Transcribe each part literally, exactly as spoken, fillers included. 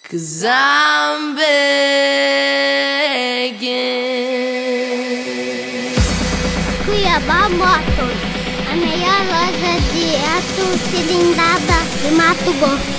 'Cause I'm begging. Cuiabá Motos, a melhor loja de aço cilindada de Mato Grosso.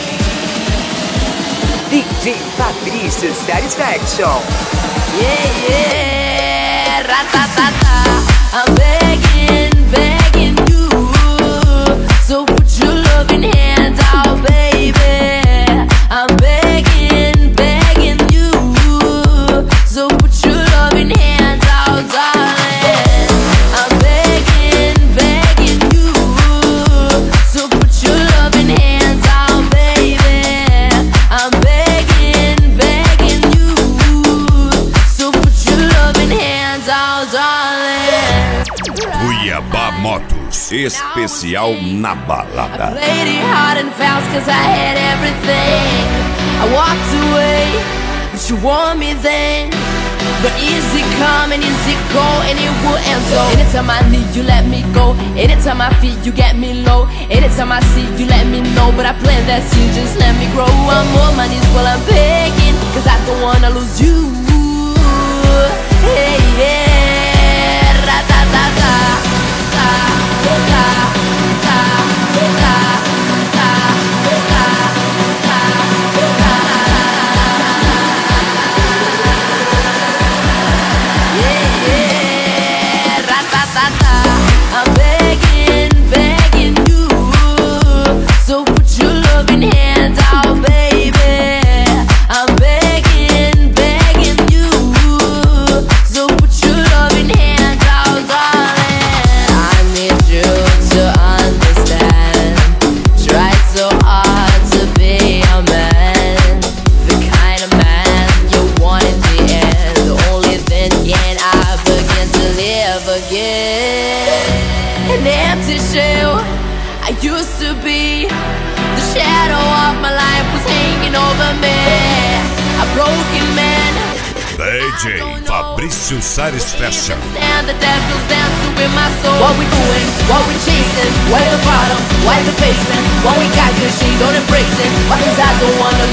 D J Fabrício Satisfaction. Yeah, yeah, ratatata. I'm begging, begging you. So put your loving hands out, baby. I'm begging, begging you. So put your loving hands out, darling. I'm begging, begging you. So put your loving hands out, baby. I'm begging, begging you. So put your loving hands out, darling. Cuiabá Motos, especial na balada. I played it hard and fast 'cause I had everything. I walked away, but you want me then. But easy come and easy go, and it will end so. Anytime I need you, let me go. Anytime I feel you, get me low. Anytime I see you, let me know. But I plant that seed, just let me grow. I'm on my knees while I'm begging, 'cause I don't wanna lose you. Hey, yeah, ra-ta-ta-ta. Ta, ta, ta, ta, ta, ta, ta, ta. Yeah, yeah, ra-ta-ta-ta. I'm begging, begging you. So put your loving hands out, baby. I'm begging, begging you. So put your loving hands out, darling. I need you to understand. Tried so hard to be a man, the kind of man you want in the end. Only then can I begin to live again. An empty shell I used to be. The shadow of my life was hanging over me. A broken man. D J Fabrício Satisfaction. And the devil's dancing with my soul. What we doing? What we chasing? Why the bottom? Why the basement? What we got good, she don't embrace it. Why 'cause I don't wanna